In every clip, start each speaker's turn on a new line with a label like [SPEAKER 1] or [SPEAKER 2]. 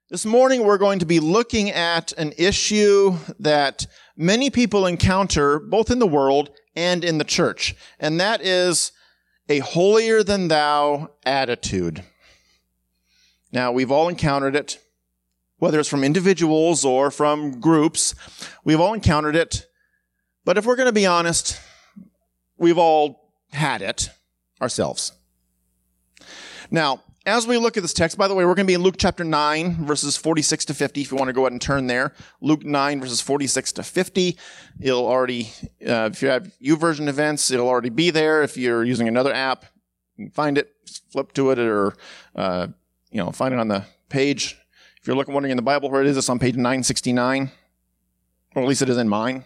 [SPEAKER 1] This morning we're going to be looking at an issue that many people encounter both in the world and in the church, and that is a holier-than-thou attitude. Now, we've all encountered it, whether it's from individuals or from groups. We've all encountered it, but if we're going to be honest, we've all had it ourselves. Now, as we look at this text, by the way, we're going to be in Luke chapter 9, verses 46 to 50, if you want to go ahead and turn there. Luke 9, verses 46 to 50. It'll already, if you have YouVersion events, it'll already be there. If you're using another app, you can find it, flip to it, or, find it on the page. If you're wondering in the Bible where it is, it's on page 969, or at least it is in mine.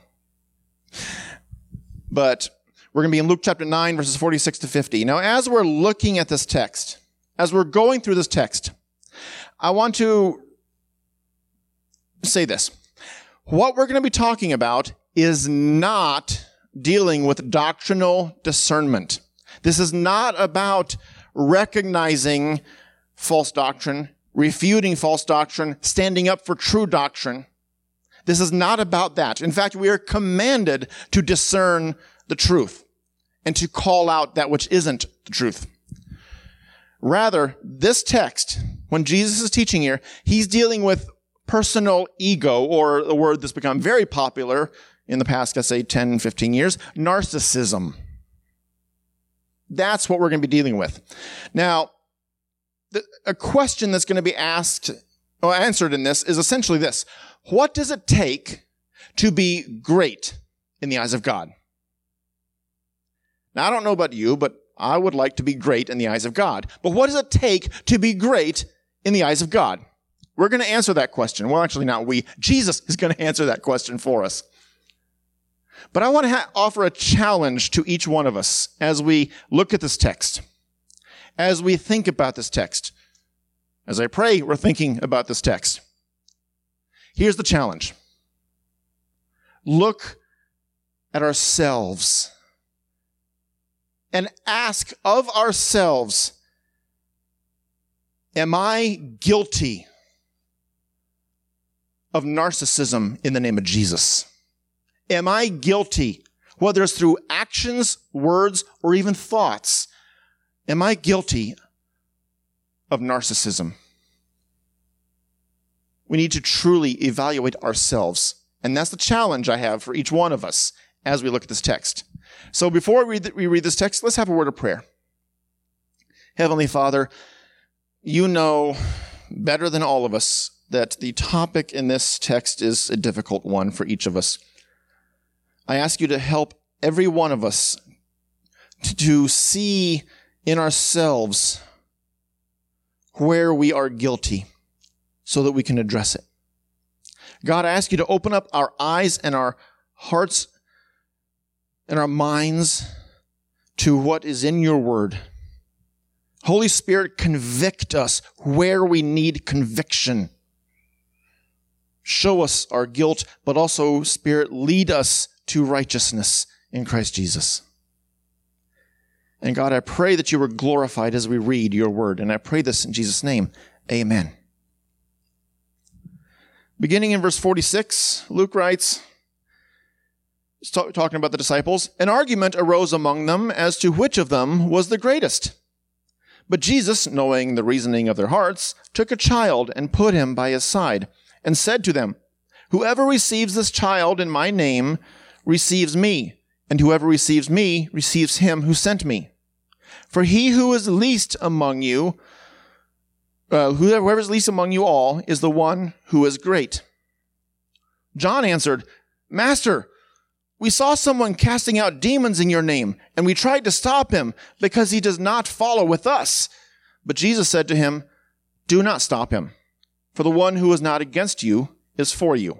[SPEAKER 1] But we're going to be in Luke chapter 9, verses 46 to 50. Now, as we're looking at this text, as we're going through this text, I want to say this. What we're going to be talking about is not dealing with doctrinal discernment. This is not about recognizing false doctrine, refuting false doctrine, standing up for true doctrine. This is not about that. In fact, we are commanded to discern the truth and to call out that which isn't the truth. Rather, this text, when Jesus is teaching here, he's dealing with personal ego, or the word that's become very popular in the past, let's say 10, 15 years, narcissism. That's what we're going to be dealing with. Now, a question that's going to be answered in this is essentially this. What does it take to be great in the eyes of God? Now, I don't know about you, but I would like to be great in the eyes of God. But what does it take to be great in the eyes of God? We're going to answer that question. Well, actually, not we. Jesus is going to answer that question for us. But I want to offer a challenge to each one of us as we look at this text, as we think about this text. As I pray, we're thinking about this text. Here's the challenge. Look at ourselves and ask of ourselves, am I guilty of narcissism in the name of Jesus? Am I guilty, whether it's through actions, words, or even thoughts? Am I guilty of narcissism? We need to truly evaluate ourselves. And that's the challenge I have for each one of us as we look at this text. So before we read this text, let's have a word of prayer. Heavenly Father, you know better than all of us that the topic in this text is a difficult one for each of us. I ask you to help every one of us to see in ourselves where we are guilty so that we can address it. God, I ask you to open up our eyes and our hearts and our minds to what is in your word. Holy Spirit, convict us where we need conviction. Show us our guilt, but also, Spirit, lead us to righteousness in Christ Jesus. And God, I pray that you are glorified as we read your word, and I pray this in Jesus' name. Amen. Beginning in verse 46, Luke writes, talking about the disciples, an argument arose among them as to which of them was the greatest. But Jesus, knowing the reasoning of their hearts, took a child and put him by his side, and said to them, whoever receives this child in my name receives me, and whoever receives me receives him who sent me. For he who is least among you, whoever is least among you all, is the one who is great. John answered, Master, we saw someone casting out demons in your name, and we tried to stop him because he does not follow with us. But Jesus said to him, do not stop him, for the one who is not against you is for you.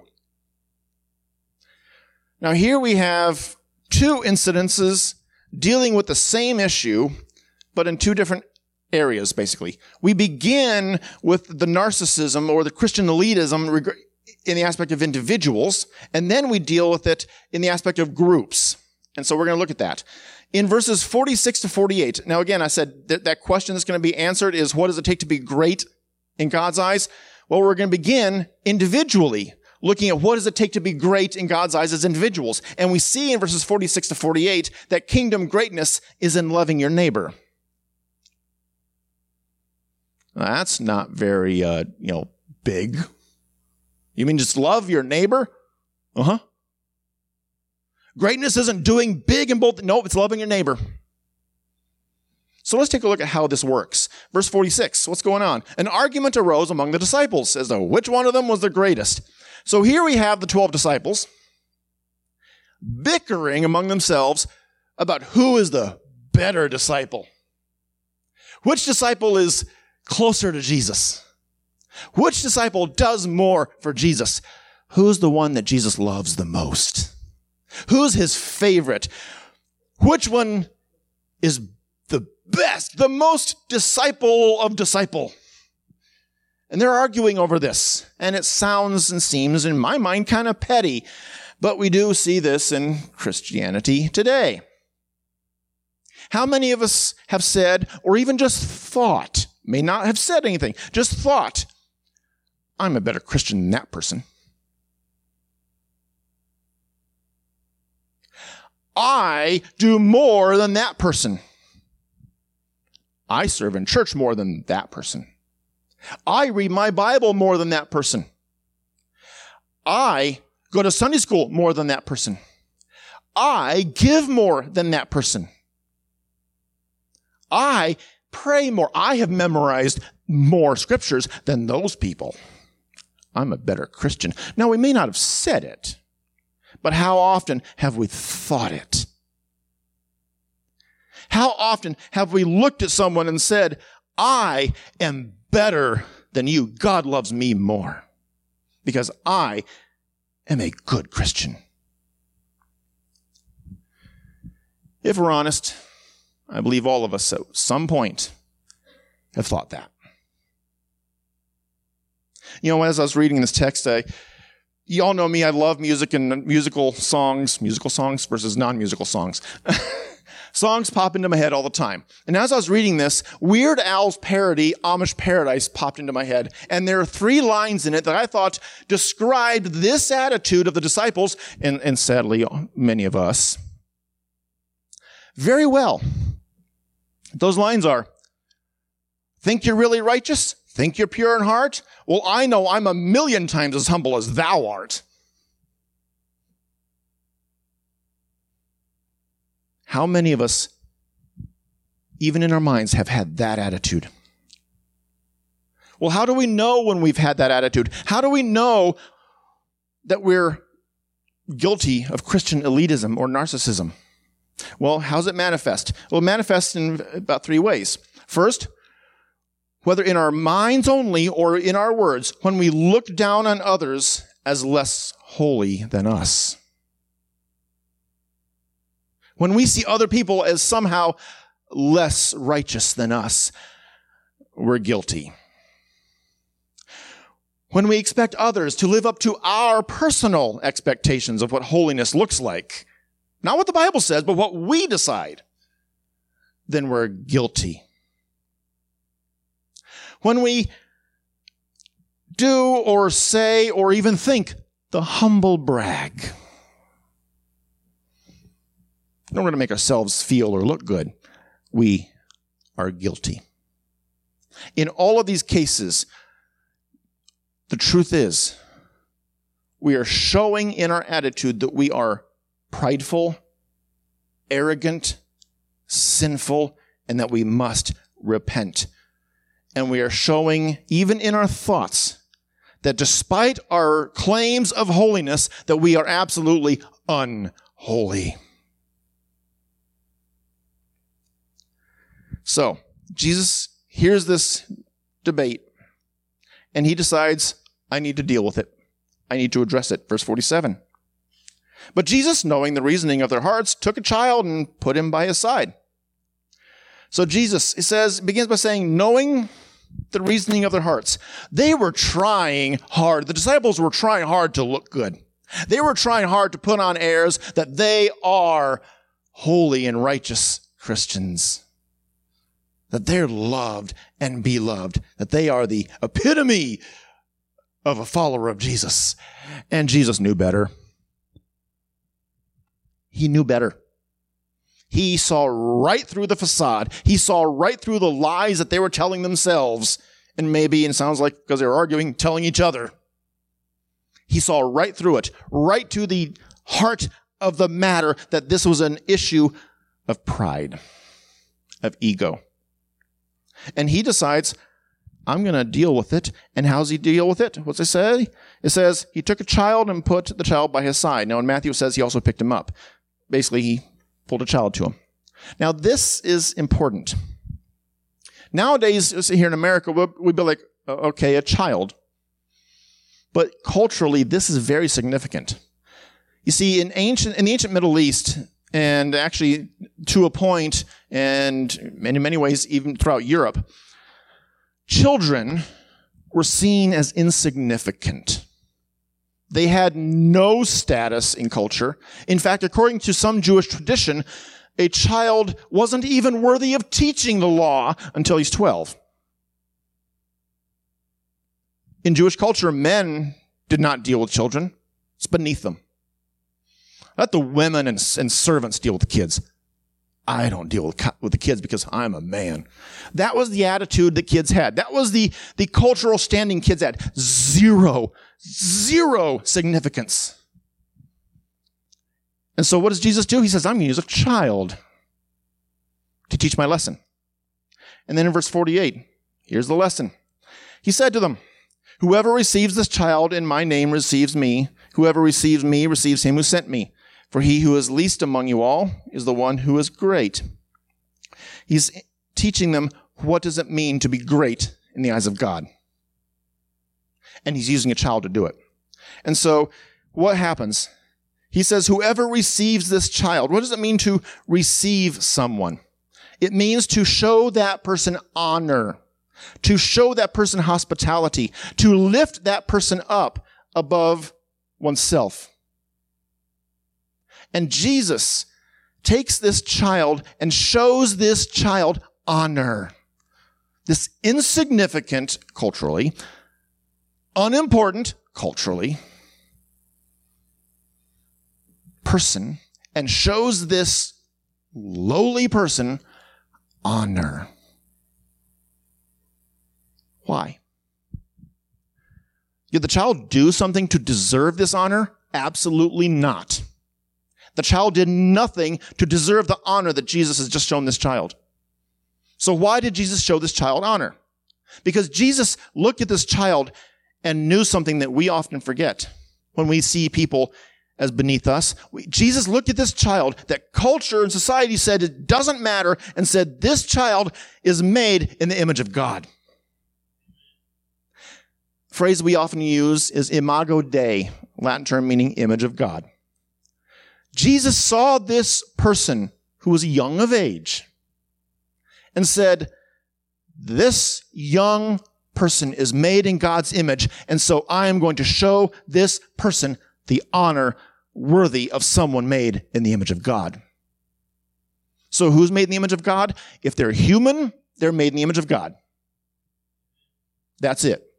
[SPEAKER 1] Now here we have two incidences dealing with the same issue, but in two different areas, basically. We begin with the narcissism or the Christian elitism in the aspect of individuals, and then we deal with it in the aspect of groups. And so we're going to look at that. In verses 46 to 48, now again, I said that question that's going to be answered is, what does it take to be great in God's eyes? Well, we're going to begin individually, looking at what does it take to be great in God's eyes as individuals. And we see in verses 46 to 48 that kingdom greatness is in loving your neighbor. That's not very, big. You mean just love your neighbor? Uh-huh. Greatness isn't doing big in both. No, it's loving your neighbor. So let's take a look at how this works. Verse 46, what's going on? An argument arose among the disciples as to which one of them was the greatest. So here we have the 12 disciples bickering among themselves about who is the better disciple. Which disciple is closer to Jesus? Which disciple does more for Jesus? Who's the one that Jesus loves the most? Who's his favorite? Which one is the best, the most disciple of disciple? And they're arguing over this. And it sounds and seems, in my mind, kind of petty. But we do see this in Christianity today. How many of us have said, or even just thought, may not have said anything, just thought, I'm a better Christian than that person. I do more than that person. I serve in church more than that person. I read my Bible more than that person. I go to Sunday school more than that person. I give more than that person. I pray more. I have memorized more scriptures than those people. I'm a better Christian. Now, we may not have said it, but how often have we thought it? How often have we looked at someone and said, I am better than you. God loves me more because I am a good Christian. If we're honest, I believe all of us at some point have thought that. As I was reading this text, you all know me, I love music and musical songs versus non-musical songs. Songs pop into my head all the time. And as I was reading this, Weird Al's parody, Amish Paradise, popped into my head. And there are 3 lines in it that I thought described this attitude of the disciples, and sadly, many of us, very well. Those lines are, think you're really righteous? Think you're pure in heart? Well, I know I'm 1,000,000 times as humble as thou art. How many of us, even in our minds, have had that attitude? Well, how do we know when we've had that attitude? How do we know that we're guilty of Christian elitism or narcissism? Well, how does it manifest? Well, it manifests in about 3 ways. First, whether in our minds only or in our words, when we look down on others as less holy than us. When we see other people as somehow less righteous than us, we're guilty. When we expect others to live up to our personal expectations of what holiness looks like, not what the Bible says, but what we decide, then we're guilty. When we do or say or even think the humble brag in order to make ourselves feel or look good, we are guilty. In all of these cases, the truth is, we are showing in our attitude that we are prideful, arrogant, sinful, and that we must repent. And we are showing, even in our thoughts, that despite our claims of holiness, that we are absolutely unholy. So, Jesus hears this debate, and he decides, I need to deal with it. I need to address it. Verse 47. But Jesus, knowing the reasoning of their hearts, took a child and put him by his side. So Jesus, begins by saying, knowing the reasoning of their hearts. They were trying hard. The disciples were trying hard to look good. They were trying hard to put on airs that they are holy and righteous Christians. That they're loved and beloved. That they are the epitome of a follower of Jesus. And Jesus knew better. He knew better. He saw right through the facade. He saw right through the lies that they were telling themselves. And maybe, it sounds like because they were arguing, telling each other. He saw right through it, right to the heart of the matter, that this was an issue of pride, of ego. And he decides, I'm going to deal with it. And how does he deal with it? What's it say? It says he took a child and put the child by his side. Now in Matthew it says he also picked him up. Basically, he pulled a child to him. Now this is important. Nowadays, here in America, we'd be like, okay, a child. But culturally, this is very significant. You see, in the ancient Middle East, and actually to a point, and in many ways even throughout Europe, children were seen as insignificant. They had no status in culture. In fact, according to some Jewish tradition, a child wasn't even worthy of teaching the law until he's 12. In Jewish culture, men did not deal with children. It's beneath them. Let the women and servants deal with the kids. I don't deal with the kids because I'm a man. That was the attitude that kids had. That was the cultural standing kids had. Zero significance. And so what does Jesus do? He says, I'm going to use a child to teach my lesson. And then in verse 48, here's the lesson. He said to them, whoever receives this child in my name receives me. Whoever receives me receives him who sent me. For he who is least among you all is the one who is great. He's teaching them what does it mean to be great in the eyes of God. And he's using a child to do it. And so what happens? He says, whoever receives this child, what does it mean to receive someone? It means to show that person honor, to show that person hospitality, to lift that person up above oneself. And Jesus takes this child and shows this child honor. This insignificant culturally, unimportant culturally, person, and shows this lowly person honor. Why? Did the child do something to deserve this honor? Absolutely not. The child did nothing to deserve the honor that Jesus has just shown this child. So why did Jesus show this child honor? Because Jesus looked at this child and knew something that we often forget when we see people as beneath us. Jesus looked at this child that culture and society said it doesn't matter, and said this child is made in the image of God. Phrase we often use is imago Dei, Latin term meaning image of God. Jesus saw this person who was young of age and said, this young person is made in God's image, and so I am going to show this person the honor worthy of someone made in the image of God. So who's made in the image of God? If they're human, they're made in the image of God. That's it.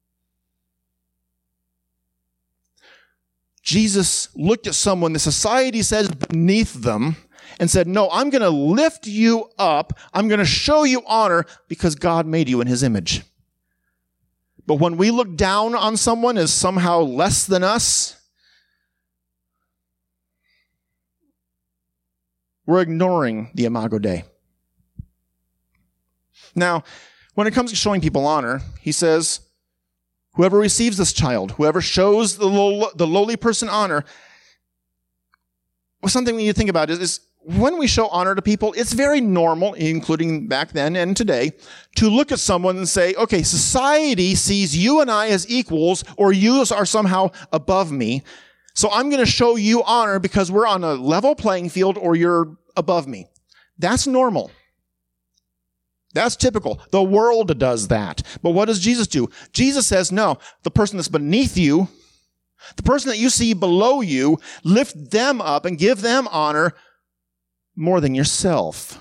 [SPEAKER 1] Jesus looked at someone the society says beneath them and said, no, I'm going to lift you up. I'm going to show you honor because God made you in his image. But when we look down on someone as somehow less than us, we're ignoring the imago Dei. Now, when it comes to showing people honor, he says, whoever receives this child, whoever shows the lowly person honor, something we need to think about is when we show honor to people, it's very normal, including back then and today, to look at someone and say, okay, society sees you and I as equals, or you are somehow above me. So I'm going to show you honor because we're on a level playing field or you're above me. That's normal. That's typical. The world does that. But what does Jesus do? Jesus says, no, the person that's beneath you, the person that you see below you, lift them up and give them honor more than yourself.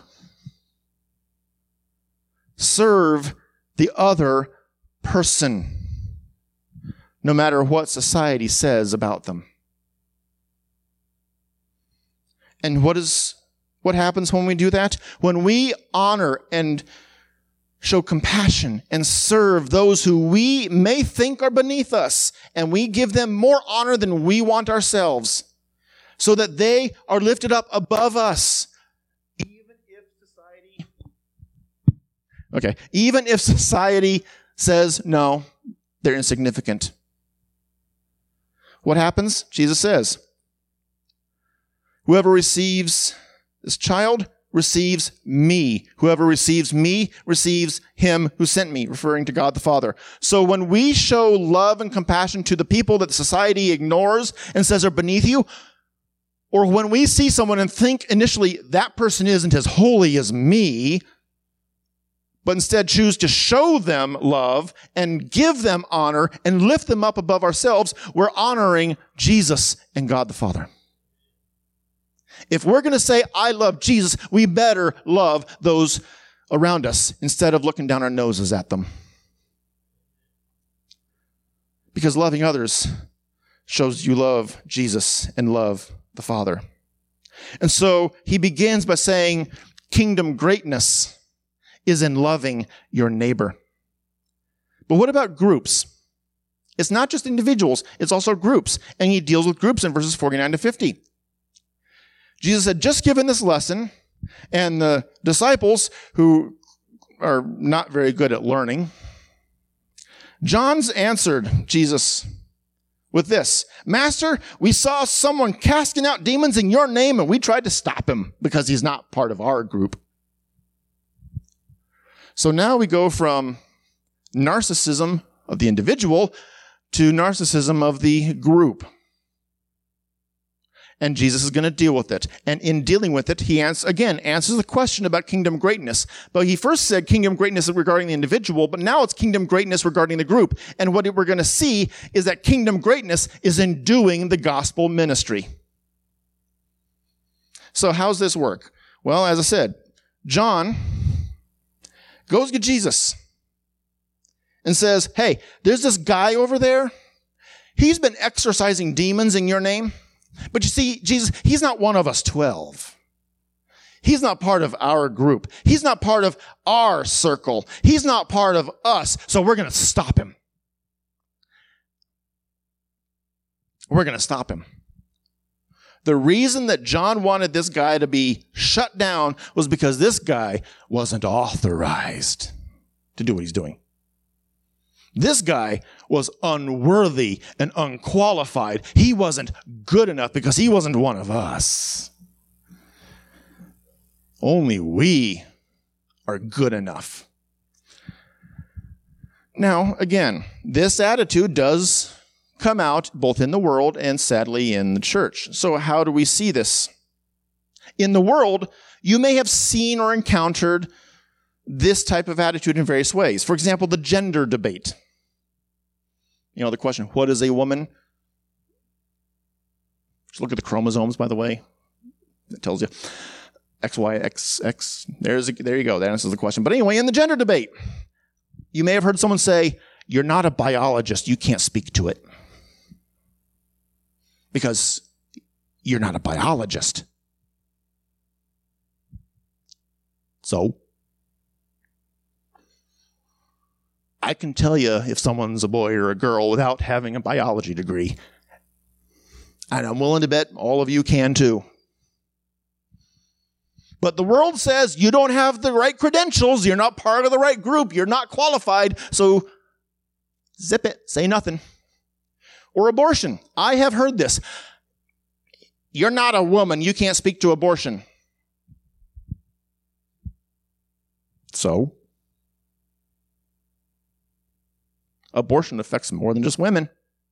[SPEAKER 1] Serve the other person. no matter what society says about them. And what happens when we do that? When we honor and show compassion and serve those who we may think are beneath us, and we give them more honor than we want ourselves, so that they are lifted up above us. Even if society says, no, they're insignificant. What happens? Jesus says, whoever receives this child receives me. Whoever receives me receives him who sent me, referring to God the Father. So when we show love and compassion to the people that society ignores and says are beneath you, or when we see someone and think initially that person isn't as holy as me, but instead choose to show them love and give them honor and lift them up above ourselves, we're honoring Jesus and God the Father. If we're going to say, I love Jesus, we better love those around us instead of looking down our noses at them. Because loving others shows you love Jesus and love the Father. And so he begins by saying, kingdom greatness is in loving your neighbor. But what about groups? It's not just individuals, it's also groups. And he deals with groups in verses 49 to 50. Jesus had just given this lesson, and the disciples, who are not very good at learning, John's answered Jesus with this, Master, we saw someone casting out demons in your name, and we tried to stop him because he's not part of our group. So now we go from narcissism of the individual to narcissism of the group. And Jesus is going to deal with it. And in dealing with it, he answers the question about kingdom greatness. But he first said kingdom greatness regarding the individual, but now it's kingdom greatness regarding the group. And what we're going to see is that kingdom greatness is in doing the gospel ministry. So how's this work? Well, as I said, John goes to Jesus and says, hey, there's this guy over there. He's been exorcising demons in your name. But you see, Jesus, he's not one of us 12. He's not part of our group. He's not part of our circle. He's not part of us. So we're going to stop him. We're going to stop him. The reason that John wanted this guy to be shut down was because this guy wasn't authorized to do what he's doing. This guy was unworthy and unqualified. He wasn't good enough because he wasn't one of us. Only we are good enough. Now, again, this attitude does come out both in the world and sadly in the church. So how do we see this? In the world, you may have seen or encountered this type of attitude in various ways. For example, the gender debate. You know, the question, what is a woman? Just look at the chromosomes, by the way. It tells you X, Y, X, X. There you go. That answers the question. But anyway, in the gender debate, you may have heard someone say, you're not a biologist. You can't speak to it. Because you're not a biologist. So, I can tell you if someone's a boy or a girl without having a biology degree. And I'm willing to bet all of you can too. But the world says you don't have the right credentials, you're not part of the right group, you're not qualified, so zip it, say nothing. Or abortion. I have heard this. You're not a woman, you can't speak to abortion. So? Abortion affects more than just women.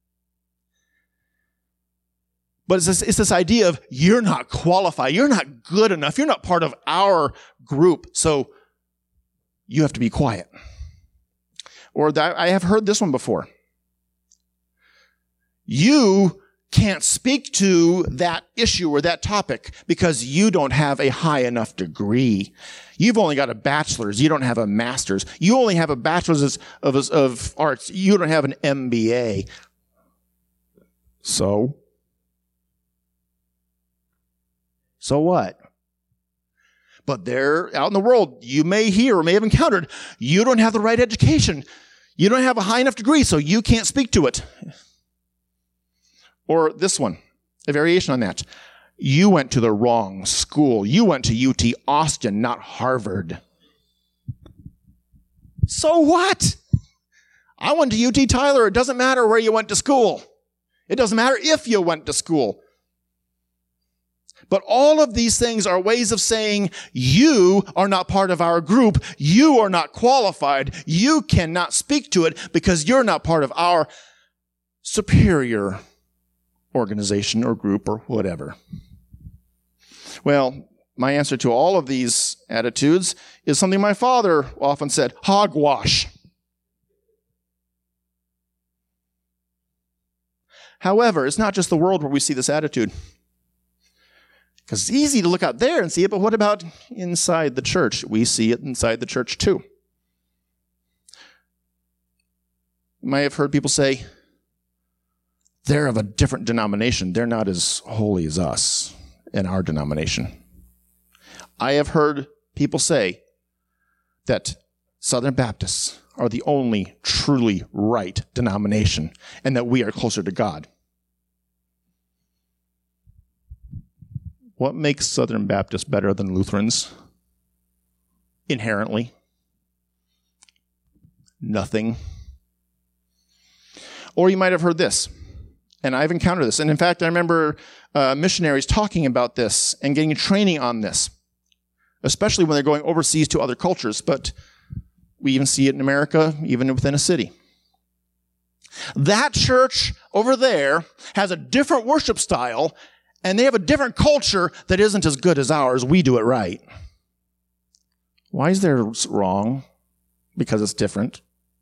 [SPEAKER 1] But it's this idea of you're not qualified, you're not good enough, you're not part of our group, so you have to be quiet. Or I have heard this one before. You can't speak to that issue or that topic because you don't have a high enough degree. You've only got a bachelor's. You don't have a master's. You only have a bachelor's of arts. You don't have an MBA. So? So what? But there, out in the world, you may hear or may have encountered, you don't have the right education. You don't have a high enough degree, so you can't speak to it. Or this one, a variation on that. You went to the wrong school. You went to UT Austin, not Harvard. So what? I went to UT Tyler. It doesn't matter where you went to school. It doesn't matter if you went to school. But all of these things are ways of saying, you are not part of our group. You are not qualified. You cannot speak to it because you're not part of our superior organization or group or whatever. Well, my answer to all of these attitudes is something my father often said, hogwash. However, it's not just the world where we see this attitude. Because it's easy to look out there and see it, but what about inside the church? We see it inside the church too. You might have heard people say, they're of a different denomination. They're not as holy as us in our denomination. I have heard people say that Southern Baptists are the only truly right denomination and that we are closer to God. What makes Southern Baptists better than Lutherans? Inherently. Nothing. Or you might have heard this, and I've encountered this. And in fact, I remember missionaries talking about this and getting training on this, especially when they're going overseas to other cultures. But we even see it in America, even within a city. That church over there has a different worship style, and they have a different culture that isn't as good as ours. We do it right. Why is theirs wrong? Because it's different.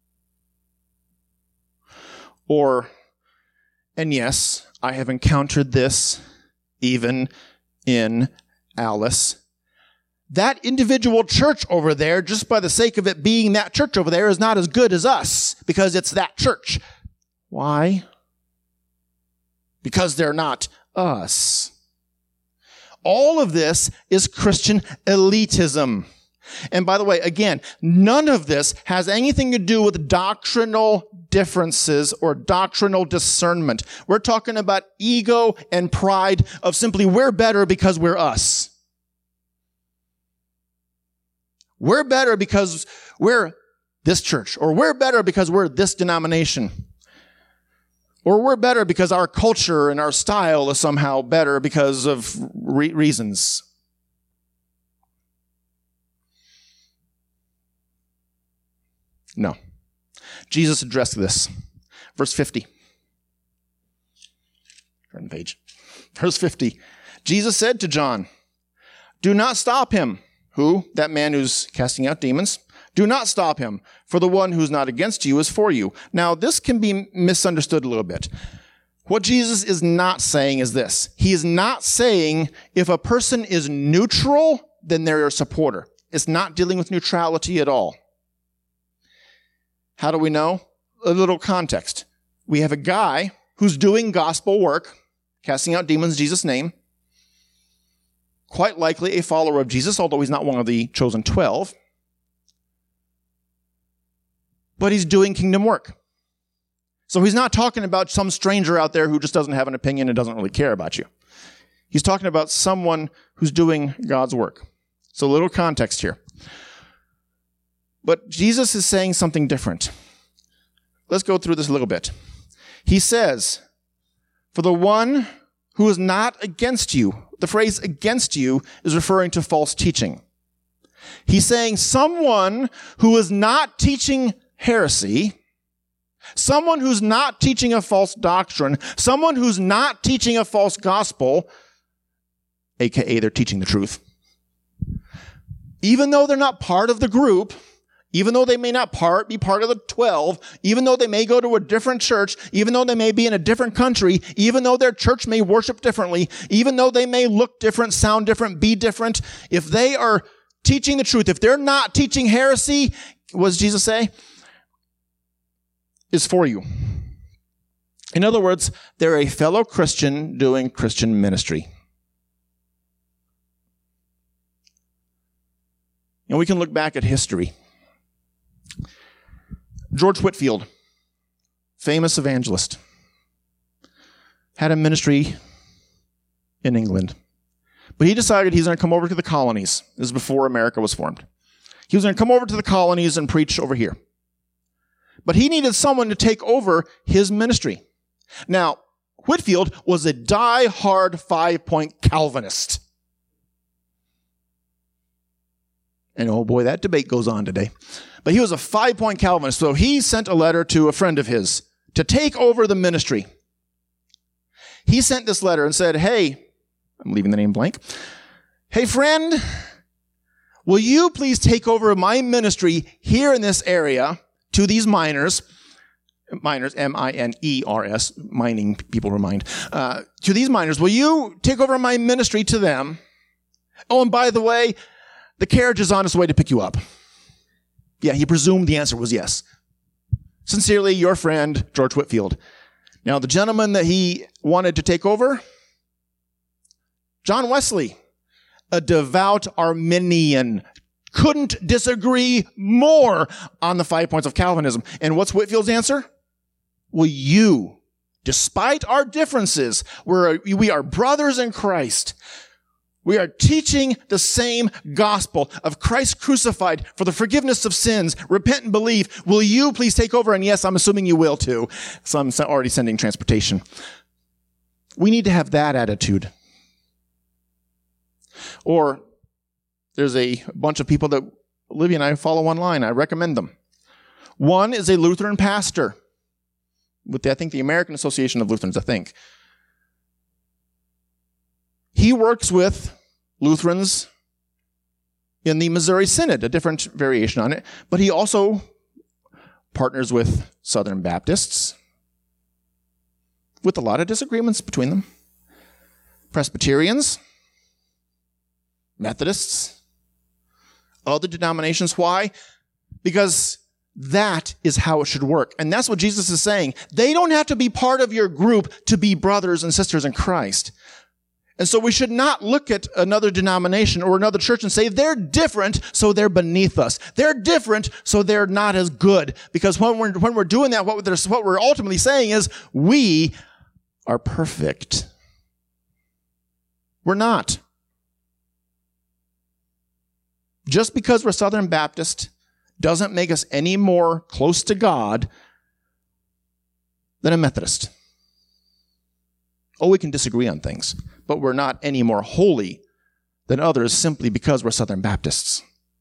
[SPEAKER 1] Or, and yes, I have encountered this even in Alice. That individual church over there, just by the sake of it being that church over there, is not as good as us because it's that church. Why? Because they're not us. All of this is Christian elitism. And by the way, again, none of this has anything to do with doctrinal differences or doctrinal discernment. We're talking about ego and pride of simply we're better because we're us. We're better because we're this church, or we're better because we're this denomination. Or we're better because our culture and our style is somehow better because of reasons. No. Jesus addressed this. Verse 50. Turn the page. Verse 50. Jesus said to John, do not stop him. Who? That man who's casting out demons. Do not stop him, for the one who's not against you is for you. Now, this can be misunderstood a little bit. What Jesus is not saying is this. He is not saying if a person is neutral, then they're a supporter. It's not dealing with neutrality at all. How do we know? A little context. We have a guy who's doing gospel work, casting out demons in Jesus' name. Quite likely a follower of Jesus, although he's not one of the chosen 12. But he's doing kingdom work. So he's not talking about some stranger out there who just doesn't have an opinion and doesn't really care about you. He's talking about someone who's doing God's work. So a little context here. But Jesus is saying something different. Let's go through this a little bit. He says, for the one who is not against you, the phrase against you is referring to false teaching. He's saying someone who is not teaching heresy, someone who's not teaching a false doctrine, someone who's not teaching a false gospel, aka they're teaching the truth. Even though they're not part of the group, even though they may not be part of the 12, even though they may go to a different church, even though they may be in a different country, even though their church may worship differently, even though they may look different, sound different, be different, if they are teaching the truth, if they're not teaching heresy, what does Jesus say? Is for you. In other words, they're a fellow Christian doing Christian ministry. And we can look back at history. George Whitefield, famous evangelist, had a ministry in England. But he decided he's going to come over to the colonies. This is before America was formed. He was going to come over to the colonies and preach over here. But he needed someone to take over his ministry. Now, Whitefield was a die-hard 5-point Calvinist. And oh boy, that debate goes on today. But he was a 5-point Calvinist, so he sent a letter to a friend of his to take over the ministry. He sent this letter and said, hey, I'm leaving the name blank. Hey, friend, will you please take over my ministry here in this area to these miners, M-I-N-E-R-S, mining people remind, to these miners, will you take over my ministry to them? Oh, and by the way, the carriage is on its way to pick you up. Yeah, he presumed the answer was yes. Sincerely, your friend, George Whitefield. Now, the gentleman that he wanted to take over, John Wesley, a devout Arminian, couldn't disagree more on the 5 points of Calvinism. And what's Whitefield's answer? Will you, despite our differences, we are brothers in Christ. We are teaching the same gospel of Christ crucified for the forgiveness of sins. Repent and believe. Will you please take over? And yes, I'm assuming you will too. So I'm already sending transportation. We need to have that attitude. Or there's a bunch of people that Olivia and I follow online. I recommend them. One is a Lutheran pastor with, I think, the American Association of Lutherans, I think. He works with Lutherans in the Missouri Synod, a different variation on it, but he also partners with Southern Baptists with a lot of disagreements between them. Presbyterians, Methodists, other denominations. Why? Because that is how it should work. And that's what Jesus is saying. They don't have to be part of your group to be brothers and sisters in Christ. And so we should not look at another denomination or another church and say, they're different, so they're beneath us. They're different, so they're not as good. Because when we're doing that, what we're ultimately saying is, we are perfect. We're not. Just because we're Southern Baptist doesn't make us any more close to God than a Methodist. Oh, we can disagree on things, but we're not any more holy than others simply because we're Southern Baptists.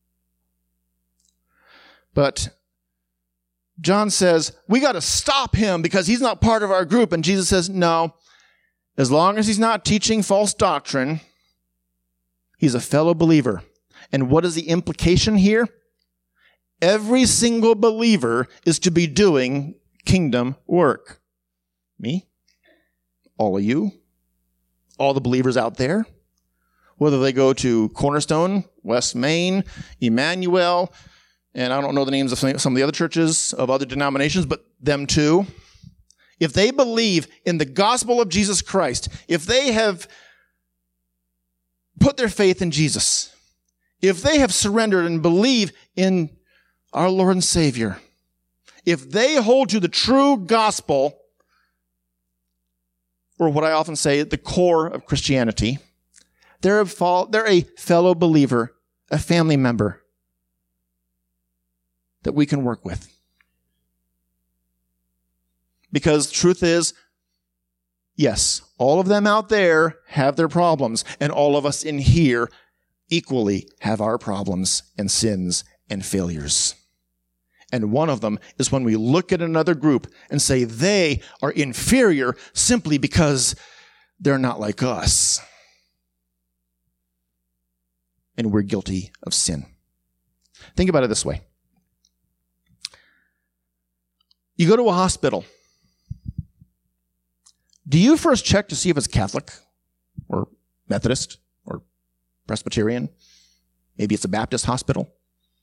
[SPEAKER 1] But John says, we got to stop him because he's not part of our group. And Jesus says, no, as long as he's not teaching false doctrine, he's a fellow believer. And what is the implication here? Every single believer is to be doing kingdom work. Me? All of you? All the believers out there? Whether they go to Cornerstone, West Main, Emmanuel, and I don't know the names of some of the other churches of other denominations, but them too. If they believe in the gospel of Jesus Christ, if they have put their faith in Jesus, if they have surrendered and believe in our Lord and Savior, if they hold to the true gospel, or what I often say, the core of Christianity, they're a fellow believer, a family member that we can work with. Because the truth is, yes, all of them out there have their problems, and all of us in here equally have our problems and sins and failures. And one of them is when we look at another group and say they are inferior simply because they're not like us. And we're guilty of sin. Think about it this way. You go to a hospital. Do you first check to see if it's Catholic or Methodist or Presbyterian? Maybe it's a Baptist hospital.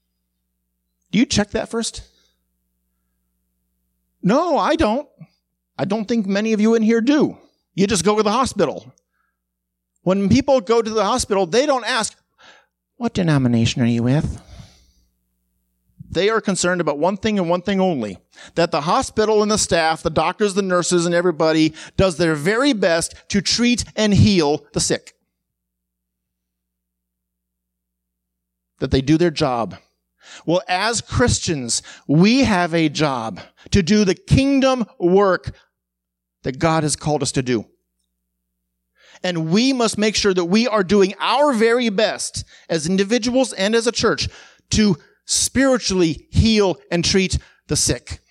[SPEAKER 1] Do you check that first? No, I don't. I don't think many of you in here do. You just go to the hospital. When people go to the hospital, they don't ask, what denomination are you with? They are concerned about one thing and one thing only, that the hospital and the staff, the doctors, the nurses, and everybody does their very best to treat and heal the sick. That they do their job. Well, as Christians, we have a job to do the kingdom work that God has called us to do. And we must make sure that we are doing our very best as individuals and as a church to spiritually heal and treat the sick.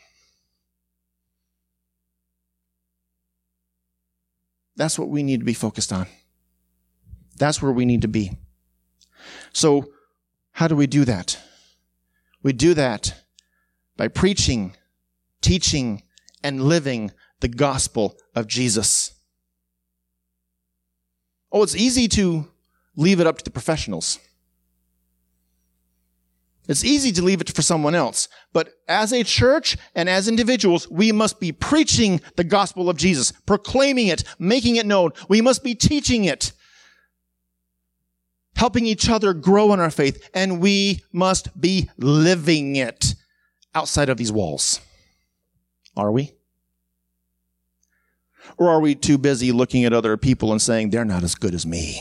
[SPEAKER 1] That's what we need to be focused on. That's where we need to be. So, how do we do that? We do that by preaching, teaching, and living the gospel of Jesus. Oh, it's easy to leave it up to the professionals. It's easy to leave it for someone else. But as a church and as individuals, we must be preaching the gospel of Jesus, proclaiming it, making it known. We must be teaching it, helping each other grow in our faith, and we must be living it outside of these walls. Are we? Or are we too busy looking at other people and saying, they're not as good as me?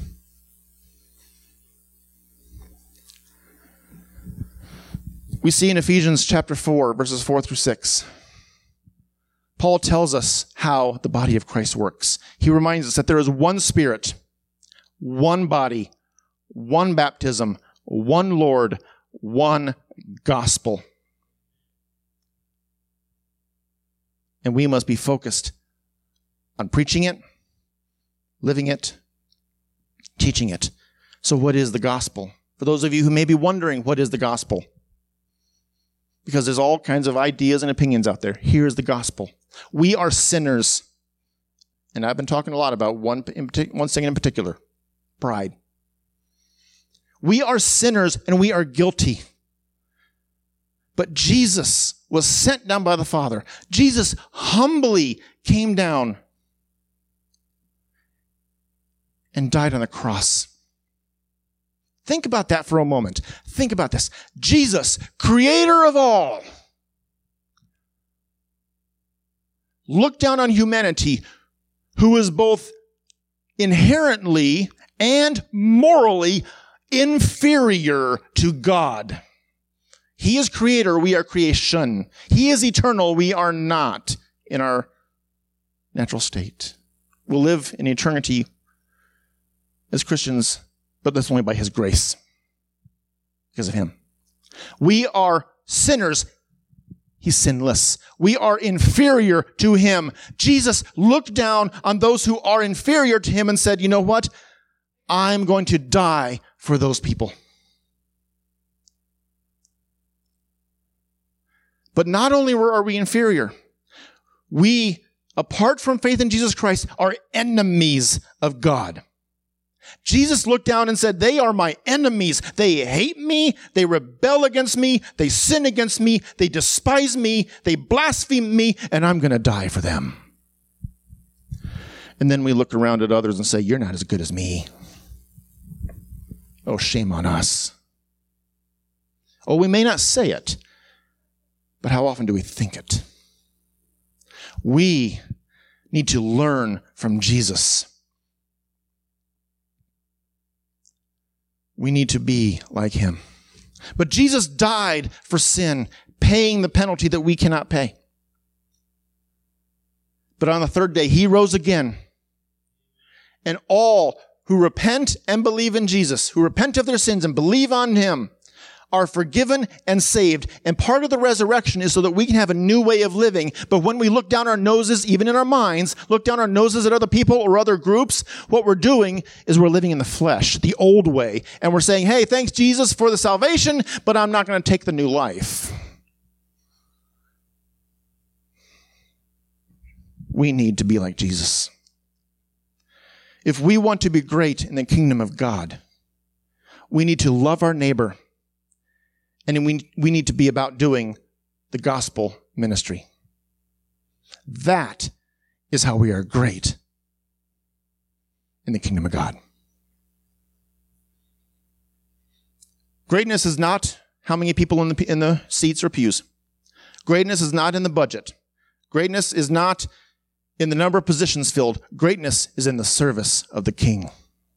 [SPEAKER 1] We see in Ephesians chapter 4, verses 4 through 6. Paul tells us how the body of Christ works. He reminds us that there is one Spirit, one body, one baptism, one Lord, one gospel. And we must be focused on preaching it, living it, teaching it. So what is the gospel? For those of you who may be wondering, what is the gospel? Because there's all kinds of ideas and opinions out there. Here's the gospel. We are sinners. And I've been talking a lot about one thing in particular, pride. We are sinners and we are guilty. But Jesus was sent down by the Father. Jesus humbly came down and died on the cross. Think about that for a moment. Think about this. Jesus, creator of all, looked down on humanity who is both inherently and morally inferior to God. He is creator, we are creation. He is eternal, we are not in our natural state. We'll live in eternity as Christians, but that's only by His grace, because of Him. We are sinners. He's sinless. We are inferior to Him. Jesus looked down on those who are inferior to Him and said, you know what? I'm going to die for those people. But not only are we inferior, we, apart from faith in Jesus Christ, are enemies of God. Jesus looked down and said, they are my enemies. They hate me. They rebel against me. They sin against me. They despise me. They blaspheme me, and I'm going to die for them. And then we look around at others and say, you're not as good as me. Oh, shame on us. Oh, we may not say it, but how often do we think it? We need to learn from Jesus. We need to be like Him. But Jesus died for sin, paying the penalty that we cannot pay. But on the third day, He rose again. And all who repent and believe in Jesus, who repent of their sins and believe on Him, are forgiven and saved. And part of the resurrection is so that we can have a new way of living. But when we look down our noses, even in our minds, look down our noses at other people or other groups, what we're doing is we're living in the flesh, the old way. And we're saying, hey, thanks Jesus for the salvation, but I'm not going to take the new life. We need to be like Jesus. If we want to be great in the kingdom of God, we need to love our neighbor. And we need to be about doing the gospel ministry. That is how we are great in the kingdom of God. Greatness is not how many people in the seats or pews. Greatness is not in the budget. Greatness is not in the number of positions filled. Greatness is in the service of the King.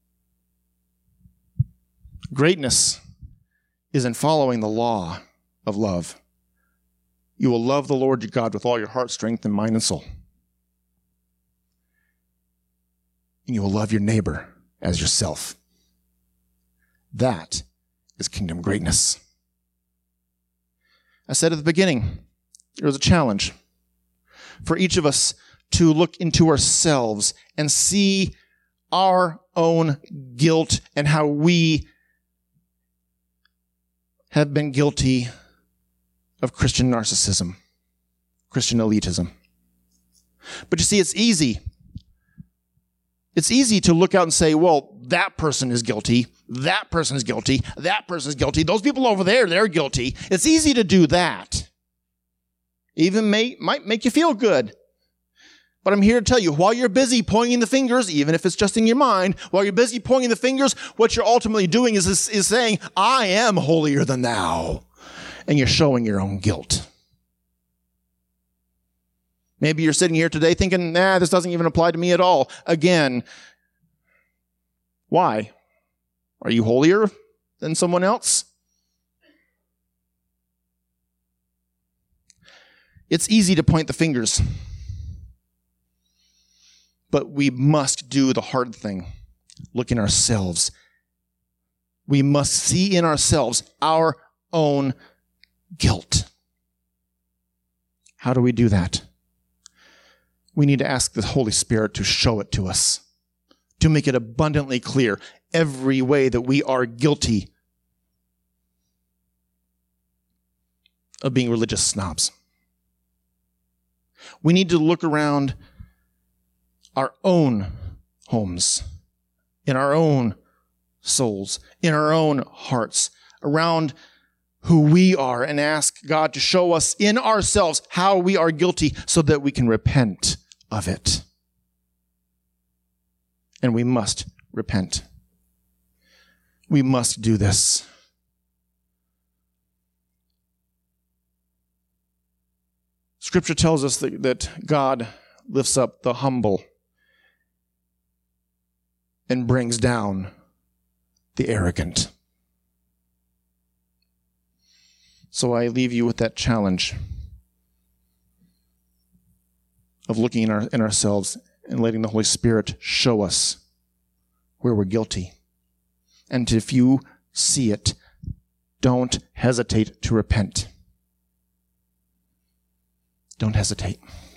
[SPEAKER 1] Greatness is in following the law of love. You will love the Lord your God with all your heart, strength, and mind and soul. And you will love your neighbor as yourself. That is kingdom greatness. I said at the beginning, there was a challenge for each of us to look into ourselves and see our own guilt and how we have been guilty of Christian narcissism, Christian elitism. But you see, it's easy. It's easy to look out and say, well, that person is guilty, that person is guilty, that person is guilty, those people over there, they're guilty. It's easy to do that. Even might make you feel good. But I'm here to tell you, while you're busy pointing the fingers, even if it's just in your mind, while you're busy pointing the fingers, what you're ultimately doing is saying, I am holier than thou. And you're showing your own guilt. Maybe you're sitting here today thinking, this doesn't even apply to me at all. Again, why? Are you holier than someone else? It's easy to point the fingers. But we must do the hard thing. Look in ourselves. We must see in ourselves our own guilt. How do we do that? We need to ask the Holy Spirit to show it to us, to make it abundantly clear every way that we are guilty of being religious snobs. We need to look around our own homes, in our own souls, in our own hearts, around who we are, and ask God to show us in ourselves how we are guilty so that we can repent of it. And we must repent. We must do this. Scripture tells us that God lifts up the humble and brings down the arrogant. So I leave you with that challenge of looking in ourselves and letting the Holy Spirit show us where we're guilty. And if you see it, don't hesitate to repent. Don't hesitate.